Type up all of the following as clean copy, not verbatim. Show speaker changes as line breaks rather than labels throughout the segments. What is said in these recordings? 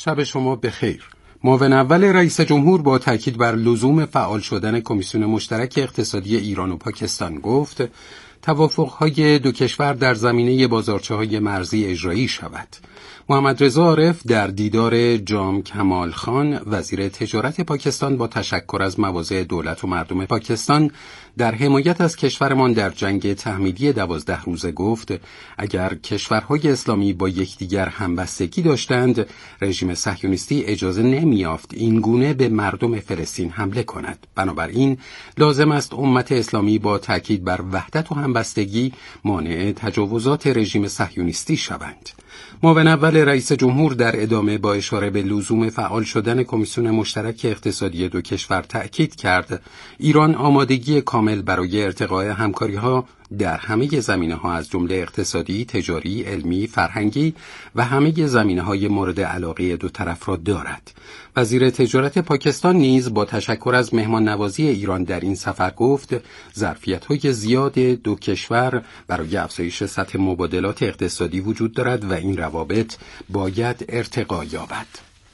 شب شما بخیر. معاون اول رئیس جمهور با تاکید بر لزوم فعال شدن کمیسیون مشترک اقتصادی ایران و پاکستان گفت توافق‌های دو کشور در زمینه بازارچه‌های مرزی اجرایی شود. محمد رضا عارف در دیدار جام کمال خان وزیر تجارت پاکستان با تشکر از مواضع دولت و مردم پاکستان در حمایت از کشورمان در جنگ تحمیلی 12 روزه گفت اگر کشورهای اسلامی با یکدیگر همبستگی داشتند رژیم صهیونیستی اجازه نمی‌یافت این گونه به مردم فلسطین حمله کند. بنابراین لازم است امت اسلامی با تاکید بر وحدت و همبستگی مانع تجاوزات رژیم صهیونیستی شوند. معاون اول رئیس جمهور در ادامه با اشاره به لزوم فعال شدن کمیسیون مشترک اقتصادی دو کشور تأکید کرد ایران آمادگی کامل برای ارتقاء همکاری‌ها در همه زمینه‌ها از جمله اقتصادی، تجاری، علمی، فرهنگی و همه زمینه‌های مورد علاقه دو طرف را دارد. وزیر تجارت پاکستان نیز با تشکر از مهمان نوازی ایران در این سفر گفت ظرفیت‌های زیاد دو کشور برای افزایش سطح مبادلات اقتصادی وجود دارد و این روابط باید ارتقا یابد.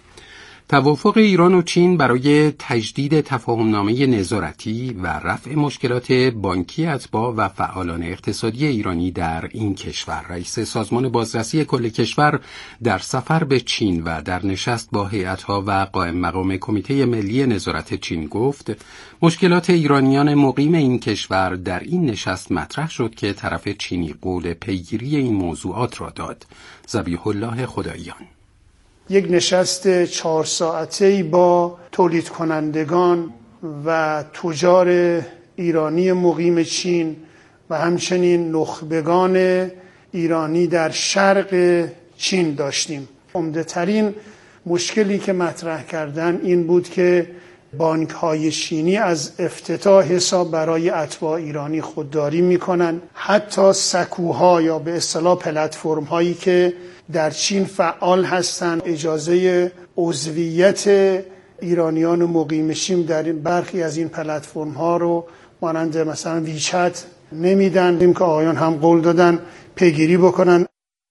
توافق ایران و چین برای تجدید تفاهمنامه نظارتی و رفع مشکلات بانکی اتباع و فعالان اقتصادی ایرانی در این کشور. رئیس سازمان بازرسی کل کشور در سفر به چین و در نشست با هیئت‌ها و قائم مقام کمیته ملی نظارت چین گفت مشکلات ایرانیان مقیم این کشور در این نشست مطرح شد که طرف چینی قول پیگیری این موضوعات را داد. ذبیح الله خداییان.
یک نشست 4 ساعته‌ای با تولید کنندگان و تجار ایرانی مقیم چین و همچنین نخبگان ایرانی در شرق چین داشتیم. عمده‌ترین مشکلی که مطرح کردن این بود که بانک‌های چینی از افتتاح حساب برای اتباع ایرانی خودداری می‌کنن. حتی سکوها یا به اصطلاح پلتفرم‌هایی که در چین فعال هستند اجازه عضویت ایرانیان مقیم چین در برخی از این پلتفرم‌ها رو مانند مثلا ویچت نمیدن. این که آقایان هم قول دادن پیگیری بکنن.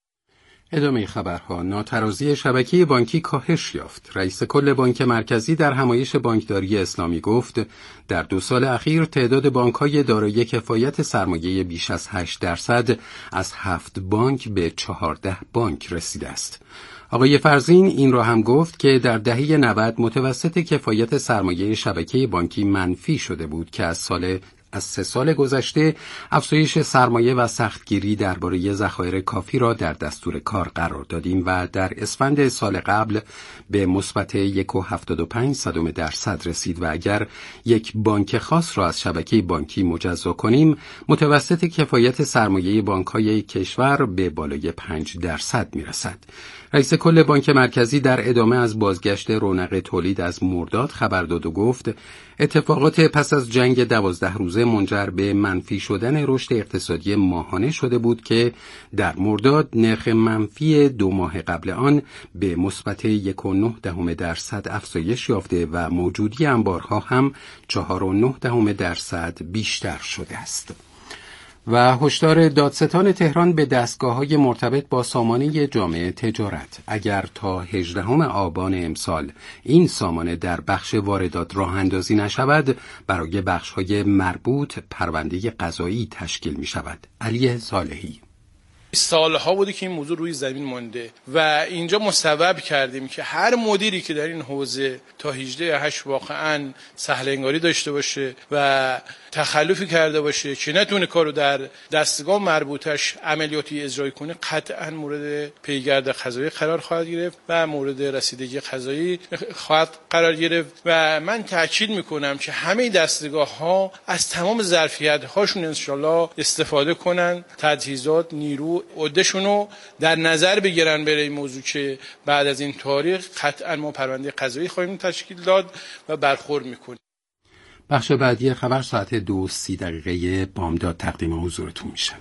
ادامه خبرها. ناترازی شبکه بانکی کاهش یافت. رئیس کل بانک مرکزی در همایش بانکداری اسلامی گفت در 2 سال اخیر تعداد بانک‌های دارای کفایت سرمایه بیش از 8% از 7 بانک به 14 بانک رسیده است. آقای فرزین این را هم گفت که در دهه 90 متوسط کفایت سرمایه شبکه بانکی منفی شده بود که از 3 سال گذشته افزایش سرمایه و سختگیری درباره ذخایر کافی را در دستور کار قرار دادیم و در اسفند سال قبل به مثبت 1.75% رسید و اگر یک بانک خاص را از شبکه بانکی مجزا کنیم متوسط کفایت سرمایه بانک‌های کشور به بالای 5% میرسد. رئیس کل بانک مرکزی در ادامه از بازگشت رونق تولید از مرداد خبر داد و گفت اتفاقات پس از جنگ 12 روزه منجر به منفی شدن رشد اقتصادی ماهانه شده بود که در مرداد نرخ منفی 2 ماه قبل آن به مثبت 1.9% افزایش یافته و موجودی انبارها هم 4.9% بیشتر شده است. و هشدار دادستان تهران به دستگاه‌های مرتبط با سامانه جامعه تجارت اگر تا 18 آبان امسال این سامانه در بخش واردات راه اندازی نشود برای بخش‌های مربوط پرونده قضایی تشکیل می‌شود. علی صالحی.
سالها بوده که این موضوع روی زمین مانده و اینجا مستوعب کردیم که هر مدیری که در این حوزه تا 18/8 واقعاً سهل‌انگاری داشته باشه و تخلفی کرده باشه که نتونه کارو در دستگاه مربوطش عملیاتی اجرایی کنه قطعاً مورد پیگرد قضایی قرار خواهد گرفت و مورد رسیدگی قضایی خواهد قرار گرفت و من تاکید میکنم که همه دستگاه‌ها از تمام ظرفیت‌هاشون انشالله استفاده کنن، تجهیزات، نیرو، عده‌شونو در نظر بگیرن برای این موضوع که بعد از این تاریخ قطعاً ما پرونده قضایی خواهیم تشکیل داد و برخورد میکنیم.
بخش بعدی خبر ساعت 2:30 بامداد تقدیم حضورتون میشه.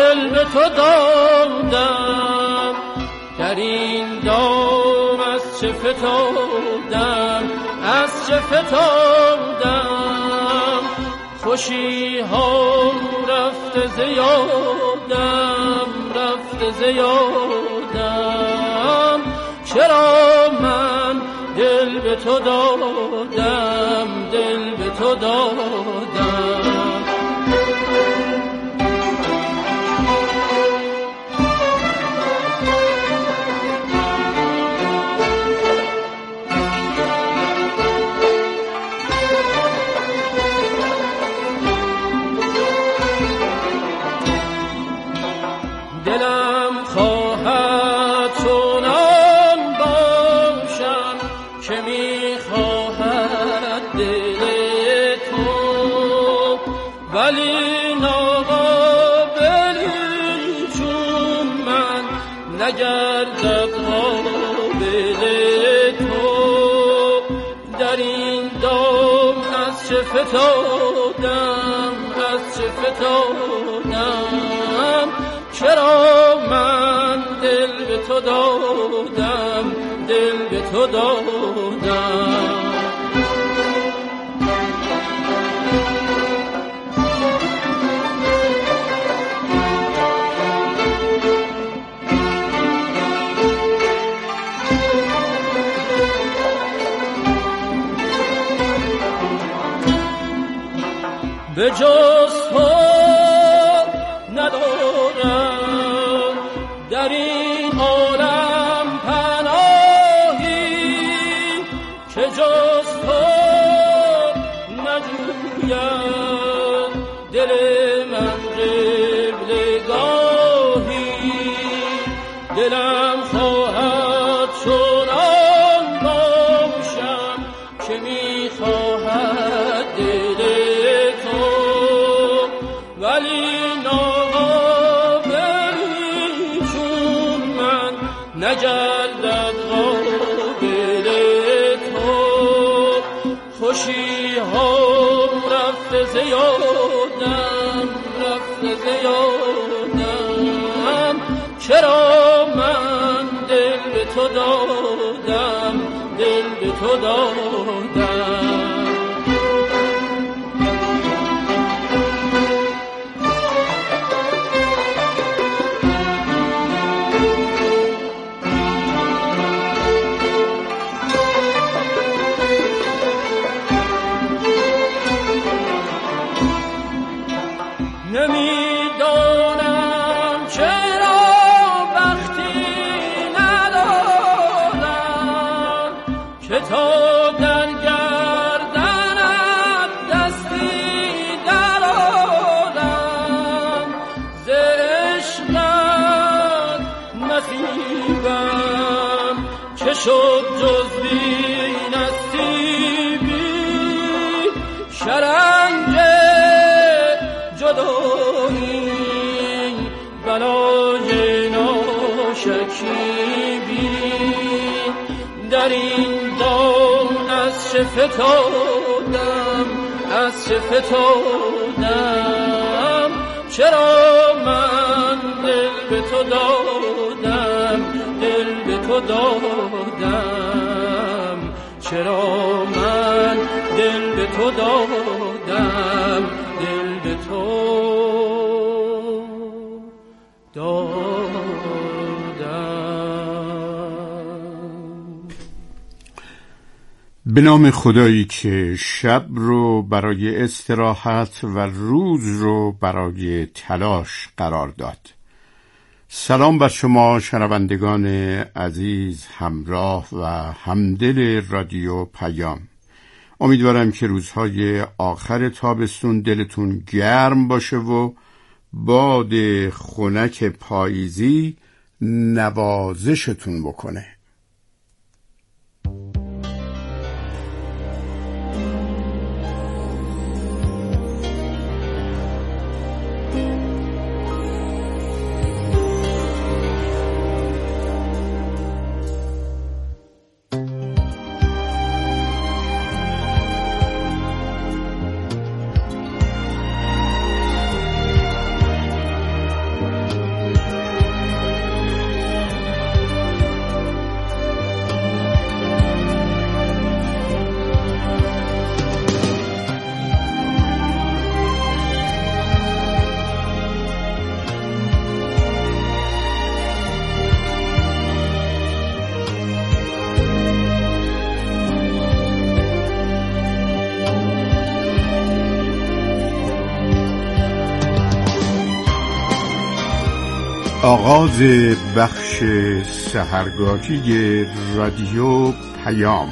دل به تو دادم، در این دام از چه فتادم، از چه فتادم، خوشی ها رفته زیادم، رفته زیادم، چرا من دل به تو دادم، دل به تو دادم. دلم خواهد چنان باشم که میخواهد دل تو، ولی ناقابلی چون من نگردد قابل تو. در این دام از چه فتادم، از چه فتادم، چرا من دل به تو دادم، دل به تو دادم. به جز تو ندارم در این عالم پناهی، که جز تو نجوید دل من قبلگاهی. دلم خواهد چنان باشم که میخواهد دل تو، ولی ناقابلی چون من نگردد قابل تو. خوشی ها رفته زیادم، رفته زیادم، چرا من دل به تو دادم، دل به تو دادم. نمیدانم چرا وقتی ندارم که تا در گردنت دستی درآرم. ز عشقت نصیبم چه شد جز بی نصیبی، شرنگ جدایی بلای ناشکیبی. در این دام از چه فتادم، از چه فتادم، چرا من دل به تو دادم، دل به تو دادم، چرا من دل به تو دادم، دل به تو دادم.
به نام خدایی که شب رو برای استراحت و روز رو برای تلاش قرار داد. سلام بر شما شنوندگان عزیز، همراه و همدل رادیو پیام. امیدوارم که روزهای آخر تابستون دلتون گرم باشه و باد خنک پاییزی نوازشتون بکنه.
آغاز بخش سحرگاهی رادیو پیام.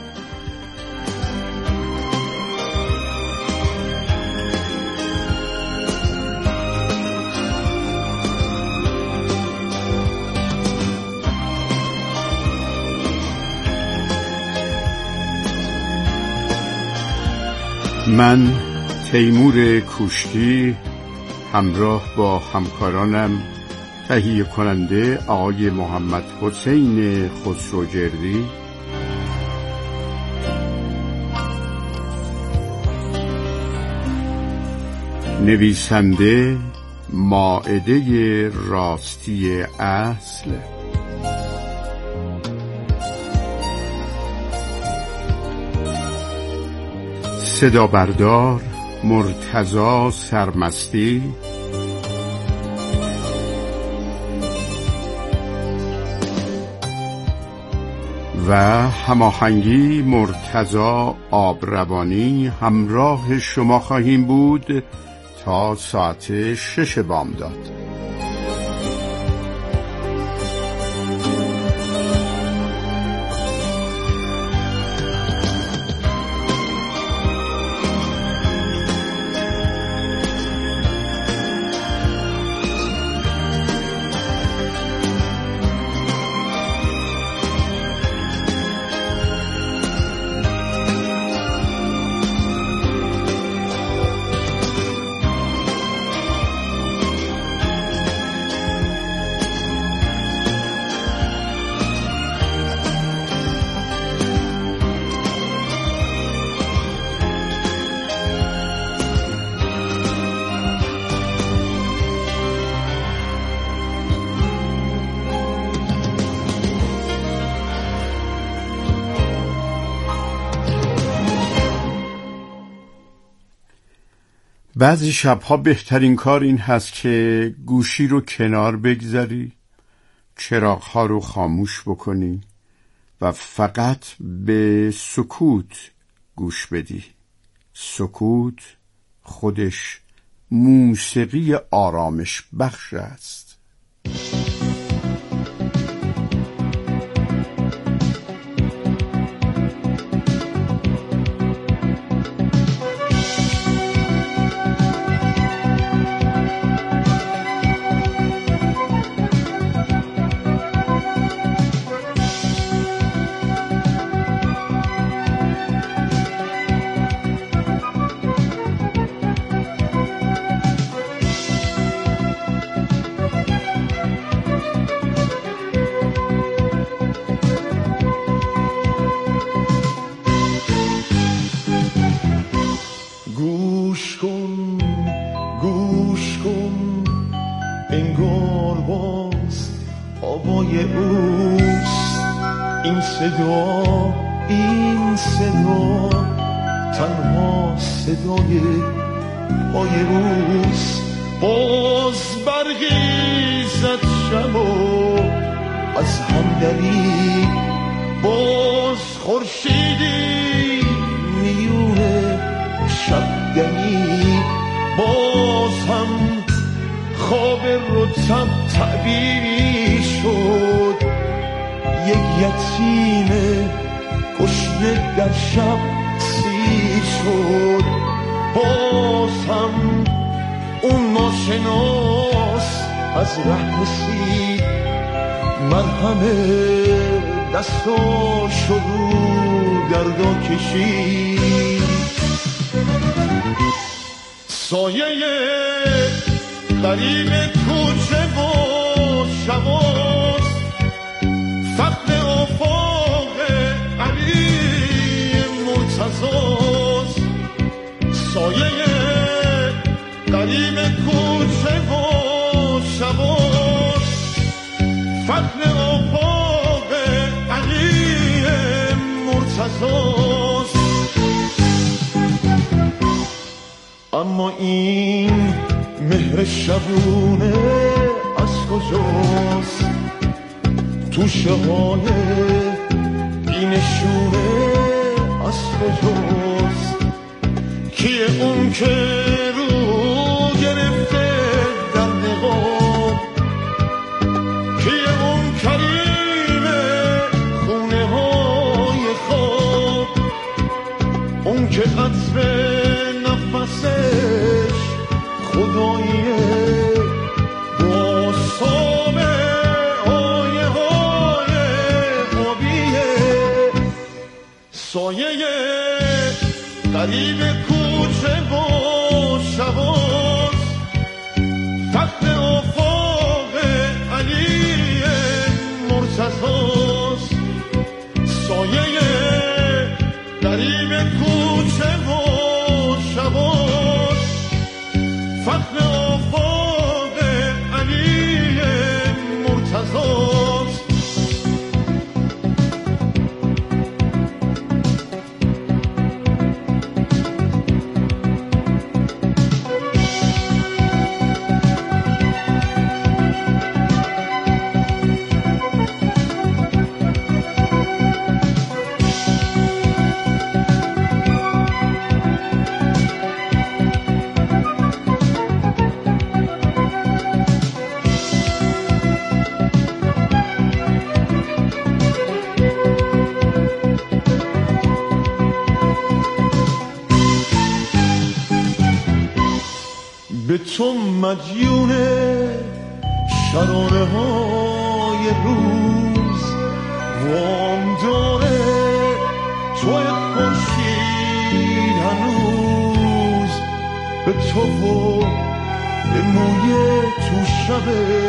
من تیمور کوشکی همراه با همکارانم تهیه کننده آقای محمد حسین خسروجردی، نویسنده مائده راستی اصل، صدا بردار مرتضی سرمستی، و هماهنگی مرتضی آبروانی همراه شما خواهیم بود تا ساعت 6 بامداد. بعضی شبها بهترین کار این هست که گوشی رو کنار بگذاری، چراغ‌ها رو خاموش بکنی و فقط به سکوت گوش بدی. سکوت خودش موسیقی آرامش بخش است.
این صدا تنها صدای پای اوست. باز برقی زد شب و از همدلی، باز خورشیدی میونه شبگنی، باز هم خواب رطب تعبیری شد. یک یتیم گشنه در شب سیر شد. باز هم اون ناشناس از ره رسید، مرهم دستاشو رو دردا کشید. سایه غریب کوچه و شباست، فقر افاق علی مرتضاست. سایه غریب کوچه و شباست، فقر افاق علی مرتضاست. اما این مهر شبونه از کجاست؟ توشه های بینشونه از کجاست؟ کیه اون که رو گرفته در نقاب عطر نفسش خداییه، با سامه آیه های آبیه، سایه قریب کوچه و شباز، فخر آفاق علی مرتضاست، سایه قریب کوچه و شباز، فخر آفاق علی مرتضاست. به تو مدیون شراره های روز وام داره، توی خورشید هنوز به تو و به موی تو شب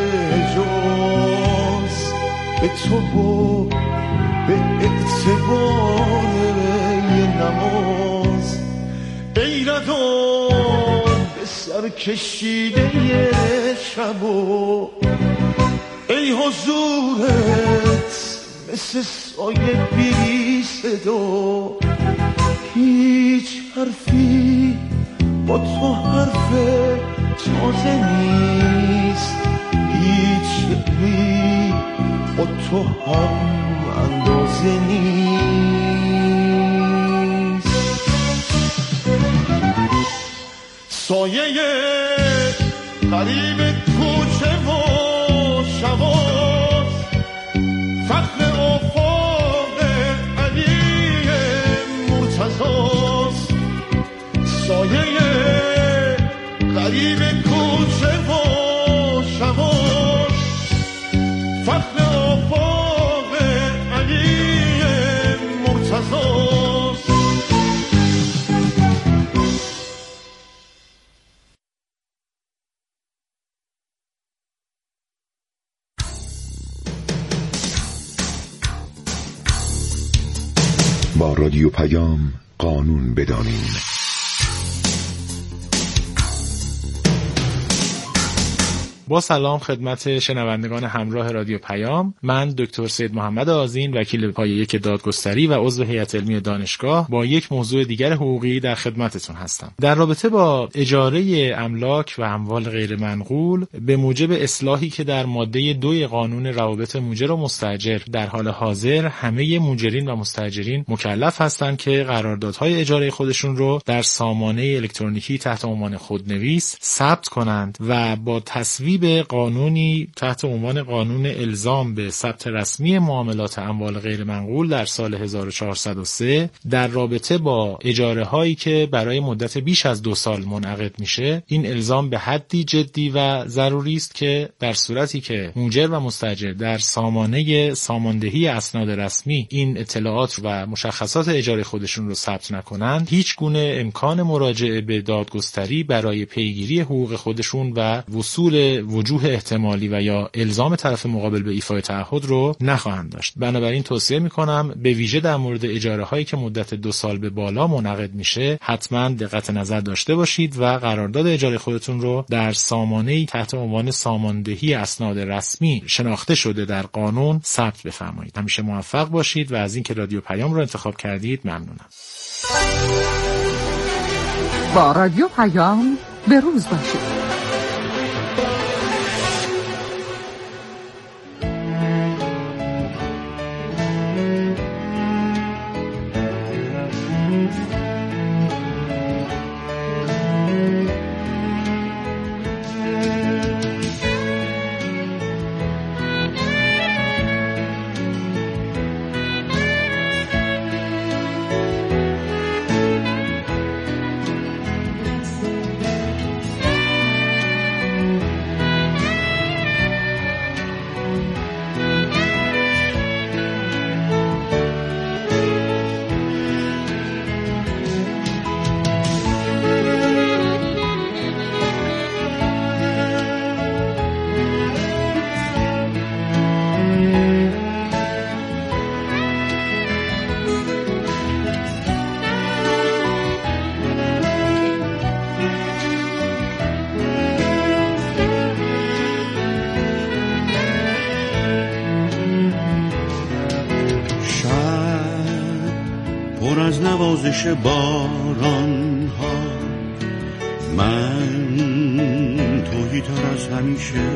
جاز، به تو و به اعتبار یه نماز، ایردان سر کشیده شب و ای حضورت مثل سایه بی صدا، هیچ حرفی با تو حرف تازه نیست، هیچ شعری با تو هم اندازه نیست. سایه قریب کوچه و شواز، فخر آفاق علی مرتضاست، سایه قریب کوچه و شواز، فخر آفاق علی مرتضاست.
با رادیو پیام قانون بدانیم.
با سلام خدمت شنوندگان همراه رادیو پیام، من دکتر سید محمد آذین، وکیل پایه 1 دادگستری و عضو هیئت علمی دانشگاه، با یک موضوع دیگر حقوقی در خدمتتون هستم. در رابطه با اجاره املاک و اموال غیر منقول به موجب اصلاحی که در ماده 2 قانون روابط موجر و مستاجر در حال حاضر همه موجرین و مستاجرین مکلف هستند که قراردادهای اجاره خودشون رو در سامانه الکترونیکی تحت عنوان خودنویس ثبت کنند و با تصویب قانونی تحت عنوان قانون الزام به ثبت رسمی معاملات اموال غیر منقول در سال 1403 در رابطه با اجاره هایی که برای مدت بیش از 2 سال منعقد میشه، این الزام به حدی جدی و ضروری است که در صورتی که موجر و مستاجر در سامانه ساماندهی اسناد رسمی این اطلاعات و مشخصات اجاره خودشون رو ثبت نکنند، هیچ گونه امکان مراجعه به دادگستری برای پیگیری حقوق خودشون و وصول وجوه احتمالی و یا الزام طرف مقابل به ایفای تعهد رو نخواهند داشت. بنابراین توصیه میکنم به ویژه در مورد اجاره هایی که مدت 2 سال به بالا منعقد میشه حتما دقت نظر داشته باشید و قرارداد اجاره خودتون رو در سامانه‌ای تحت عنوان ساماندهی اسناد رسمی شناخته شده در قانون ثبت بفرمایید. همیشه موفق باشید و از اینکه رادیو پیام رو انتخاب کردید ممنونم.
با رادیو پیام به روز باشید.
پر از نوازش باران ها، من تویی تر از همیشه.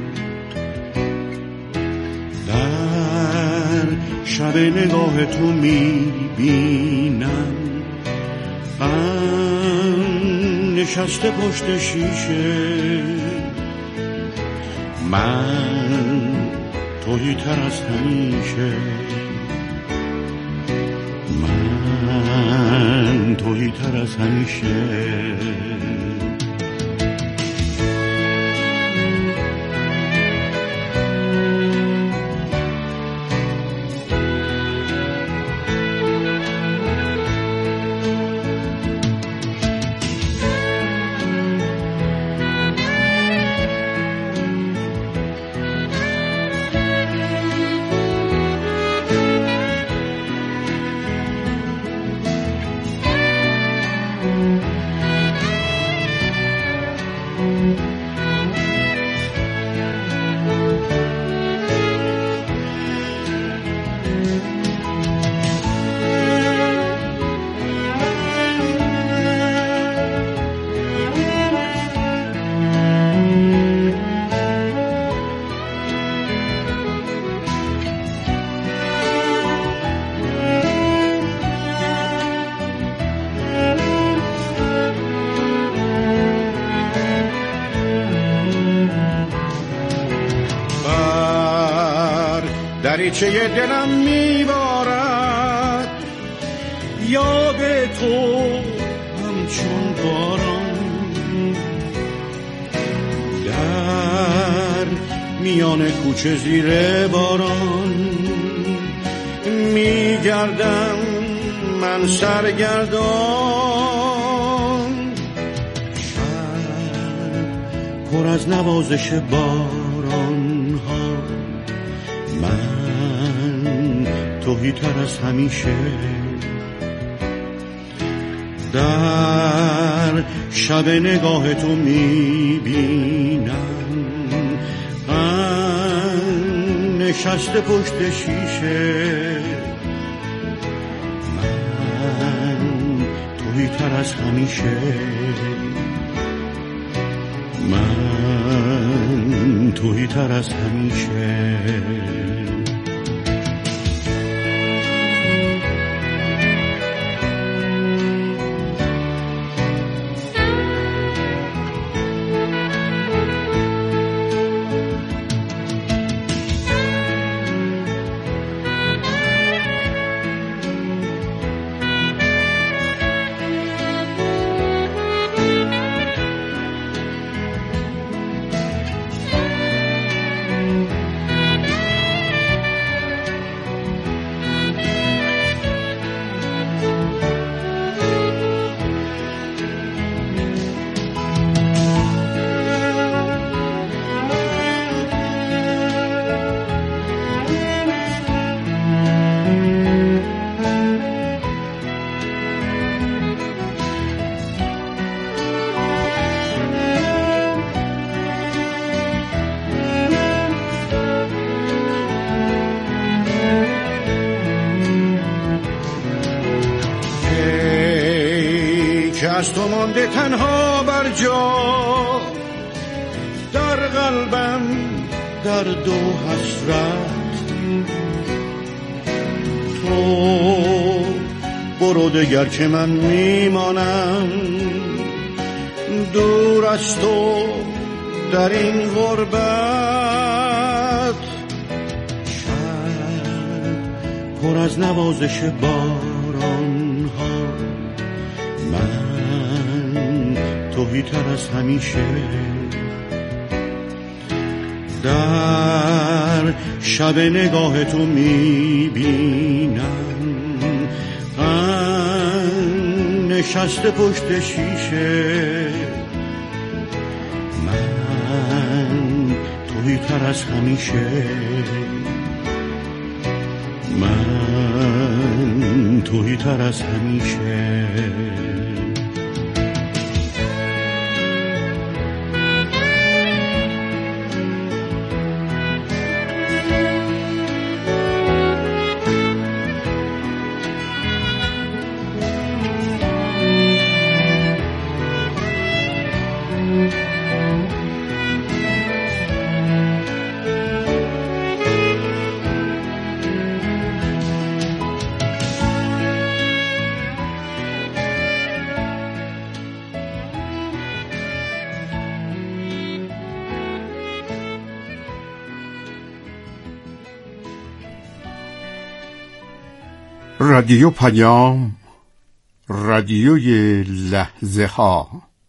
در شب نگاه تو میبینم غم نشسته پشت شیشه. من تویی تر از همیشه، من تویی تر از همیشه. دریچه دلم میبارد یاد تو همچون باران، در میان کوچه زیر باران میگردم من سرگردان. شب پر از نوازش باران ها، من تویی تر از همیشه. در شب نگاه تو میبینم غم نشسته پشت شیشه. من تویی تر از همیشه، من تویی تر از همیشه. از تو مانده تنها بر جا، در قلبم درد و حسرت. تو برو دگر که من میمانم دور از تو در این غربت. شب پر از نوازش باران ها، من تویی تر از همیشه. در شب نگاه تو میبینم غم نشسته پشت شیشه. من تویی تر از همیشه، من تویی تر از همیشه.
رادیو پیام، رادیوی لحظه ها.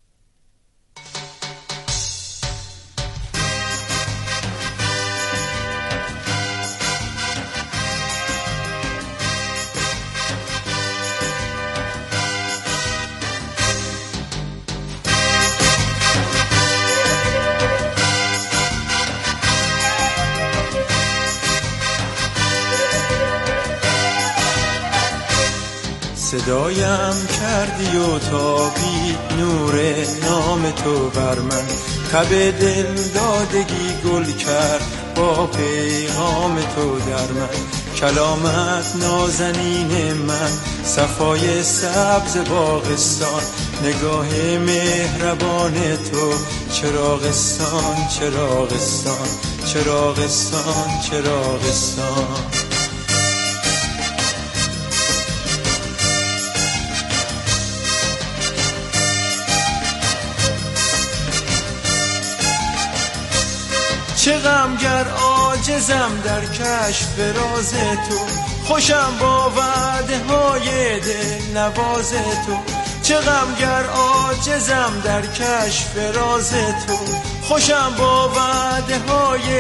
صدایم کردی و تابید نور نام تو بر من، تب دل دادگی گل کرد با پیغام تو در من. کلامت نازنین من، صفای سبز باغستان، نگاه مهربان تو چراغستان چراغستان چراغستان چراغستان. چه غمگر عاجزم در کشف راز تو، خوشم با وعده های دل نواز تو. چه غمگر عاجزم در کشف راز تو، خوشم با وعده های